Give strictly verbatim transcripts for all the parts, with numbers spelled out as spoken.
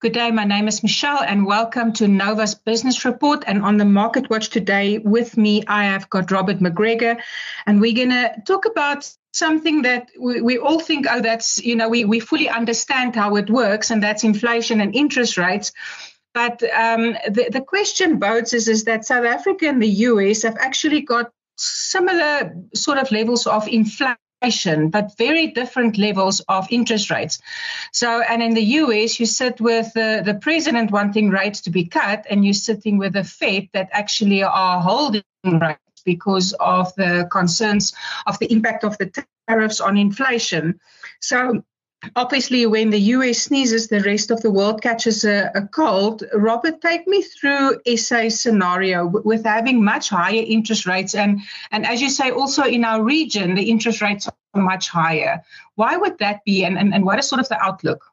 Good day, my name is Michelle and welcome to Nova's Business Report. And on the Market Watch today with me, I have got Robert McGregor, and we're going to talk about something that we, we all think, oh, that's, you know, we, we fully understand how it works, and that's inflation and interest rates. But um, the, the question, Boats, is, is that South Africa and the U S have actually got similar sort of levels of inflation, but very different levels of interest rates. So, and in the U S, you sit with the, the president wanting rates to be cut, and you're sitting with the Fed that actually are holding rates because of the concerns of the impact of the tariffs on inflation. So, obviously, when the U S sneezes, the rest of the world catches a, a cold. Robert, take me through S A's scenario with having much higher interest rates. And, and as you say, also in our region, the interest rates are much higher. Why would that be? And, and, and what is sort of the outlook?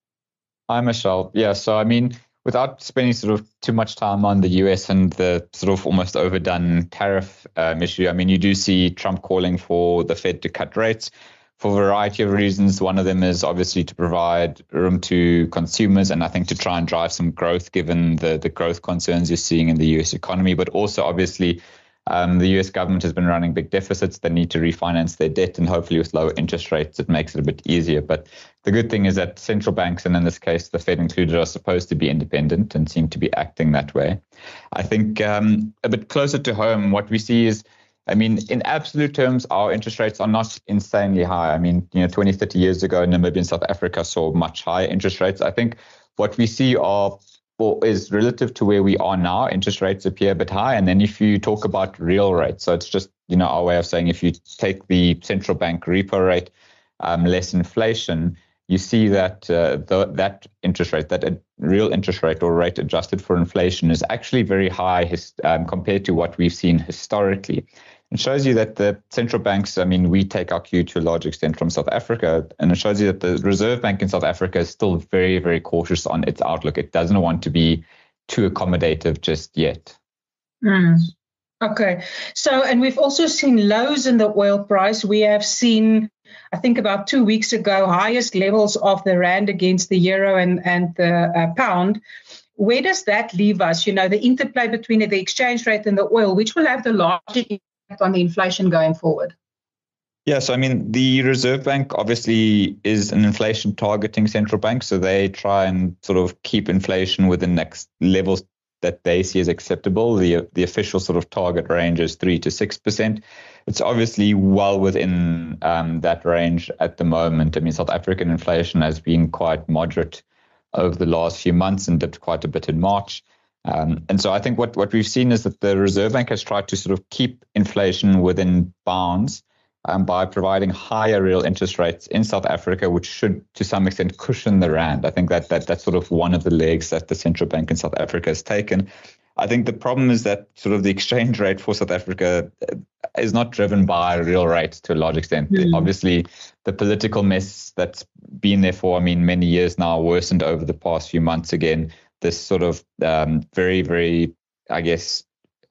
Hi, Michelle. Yeah, so I mean, without spending sort of too much time on the U S and the sort of almost overdone tariff um, issue, I mean, you do see Trump calling for the Fed to cut rates for a variety of reasons. One of them is obviously to provide room to consumers, and I think to try and drive some growth given the, the growth concerns you're seeing in the U S economy. But also, obviously, um, the U S government has been running big deficits. They need to refinance their debt, and hopefully with lower interest rates, it makes it a bit easier. But the good thing is that central banks, and in this case, the Fed included, are supposed to be independent and seem to be acting that way. I think um, a bit closer to home, what we see is, I mean, in absolute terms, our interest rates are not insanely high. I mean, you know, twenty, thirty years ago, Namibia and South Africa saw much higher interest rates. I think what we see are, well, is relative to where we are now, interest rates appear a bit high. And then if you talk about real rates, so it's just, you know, our way of saying if you take the central bank repo rate, um, less inflation, you see that uh, the, that interest rate, that real interest rate or rate adjusted for inflation, is actually very high his, um, compared to what we've seen historically. It shows you that the central banks, I mean, we take our cue to a large extent from South Africa, and it shows you that the Reserve Bank in South Africa is still very, very cautious on its outlook. It doesn't want to be too accommodative just yet. Mm. Okay. So, and we've also seen lows in the oil price. We have seen, I think about two weeks ago, highest levels of the rand against the euro and, and the uh, pound. Where does that leave us? You know, the interplay between the exchange rate and the oil, which will have the largest impact on the inflation going forward? Yeah, so I mean, the Reserve Bank obviously is an inflation targeting central bank, so they try and sort of keep inflation within next levels that they see as acceptable. The the official sort of target range is three to six percent. It's obviously well within um, that range at the moment. I mean, South African inflation has been quite moderate over the last few months and dipped quite a bit in March. Um, and so I think what, what we've seen is that the Reserve Bank has tried to sort of keep inflation within bounds um, by providing higher real interest rates in South Africa, which should to some extent cushion the rand. I think that, that that's sort of one of the legs that the central bank in South Africa has taken. I think the problem is that sort of the exchange rate for South Africa is not driven by real rates to a large extent. Mm. Obviously, the political mess that's been there for, I mean, many years now worsened over the past few months again. This sort of um, very, very, I guess,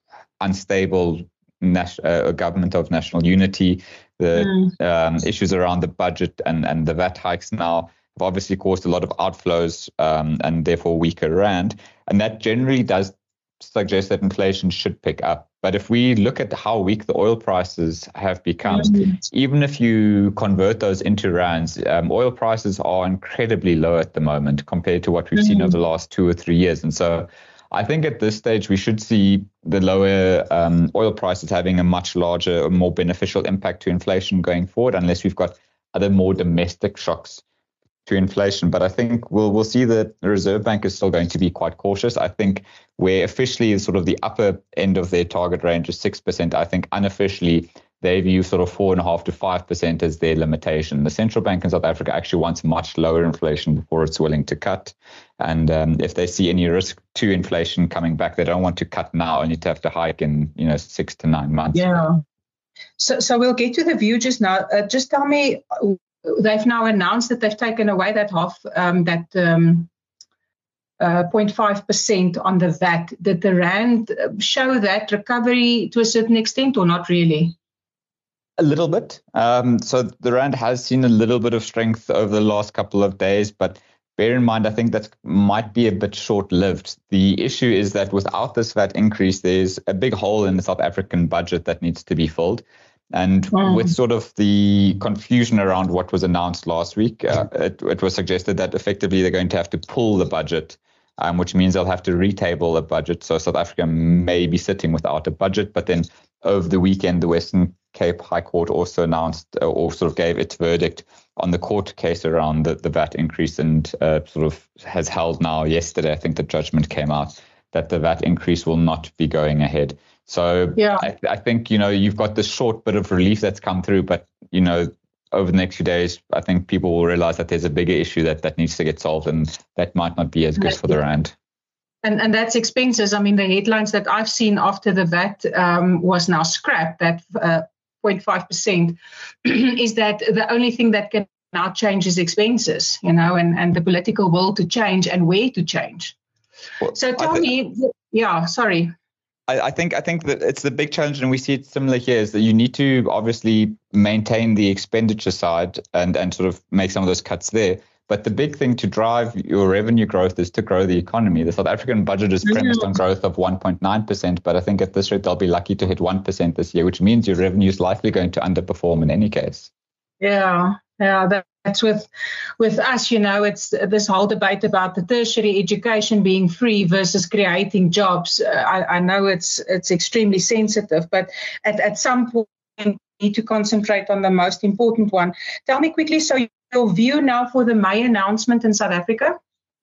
unstable nas- uh, government of national unity, the mm. um, issues around the budget and, and the V A T hikes now have obviously caused a lot of outflows um, and therefore weaker rand. And that generally does suggest that inflation should pick up. But if we look at how weak the oil prices have become, mm-hmm. even if you convert those into rands, um, oil prices are incredibly low at the moment compared to what we've mm-hmm. seen over the last two or three years. And so I think at this stage, we should see the lower um, oil prices having a much larger, more beneficial impact to inflation going forward, unless we've got other more domestic shocks to inflation. But I think we'll we'll see that the Reserve Bank is still going to be quite cautious. I think where officially is sort of the upper end of their target range is six percent, I think unofficially they view sort of four and a half to five percent as their limitation. The central bank in South Africa actually wants much lower inflation before it's willing to cut. And um, if they see any risk to inflation coming back, they don't want to cut now, only to have to hike in, you know, six to nine months. Yeah. So, so we'll get to the view just now. Uh, just tell me, they've now announced that they've taken away that half, um, that um, uh, zero point five percent on the V A T. Did the rand show that recovery to a certain extent or not really? A little bit. Um, so the rand has seen a little bit of strength over the last couple of days, but bear in mind, I think that might be a bit short-lived. The issue is that without this V A T increase, there's a big hole in the South African budget that needs to be filled. And mm. with sort of the confusion around what was announced last week, uh, it, it was suggested that effectively they're going to have to pull the budget, um, which means they'll have to retable the budget. So South Africa may be sitting without a budget. But then over the weekend, the Western Cape High Court also announced uh, or sort of gave its verdict on the court case around the, the V A T increase, and uh, sort of has held now yesterday, I think the judgment came out that the V A T increase will not be going ahead. So yeah. I, I think, you know, you've got this short bit of relief that's come through, but, you know, over the next few days, I think people will realize that there's a bigger issue that, that needs to get solved, and that might not be as good for the rand. And and that's expenses. I mean, the headlines that I've seen after the V A T um, was now scrapped, that uh, zero point five percent, is that the only thing that can now change is expenses, you know, and, and the political will to change and where to change. Well, so tell th- me, yeah, sorry. I think I think that it's the big challenge, and we see it similar here, is that you need to obviously maintain the expenditure side and, and sort of make some of those cuts there. But the big thing to drive your revenue growth is to grow the economy. The South African budget is premised on growth of one point nine percent, but I think at this rate they'll be lucky to hit one percent this year, which means your revenue is likely going to underperform in any case. Yeah, yeah, that, that's with with us, you know, it's this whole debate about the tertiary education being free versus creating jobs. Uh, I, I know it's it's extremely sensitive, but at, at some point we need to concentrate on the most important one. Tell me quickly, so your view now for the May announcement in South Africa?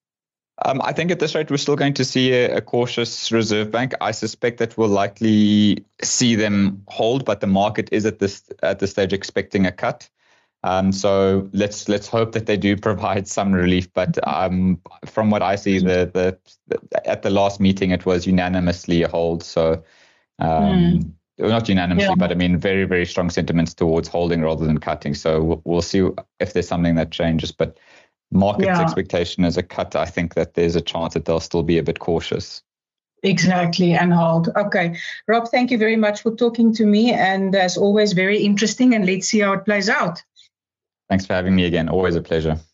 Um, I think at this rate, we're still going to see a, a cautious Reserve Bank. I suspect that we'll likely see them hold, but the market is at this at this stage expecting a cut. Um, so let's let's hope that they do provide some relief. But um, from what I see, the, the the at the last meeting, it was unanimously a hold. So um, mm. well, not unanimously, yeah. but I mean very very strong sentiments towards holding rather than cutting. So we'll, we'll see if there's something that changes. But market's yeah. expectation is a cut. I think that there's a chance that they'll still be a bit cautious. Exactly, and hold. Okay. Rob, thank you very much for talking to me. And as always, very interesting. And let's see how it plays out. Thanks for having me again. Always a pleasure.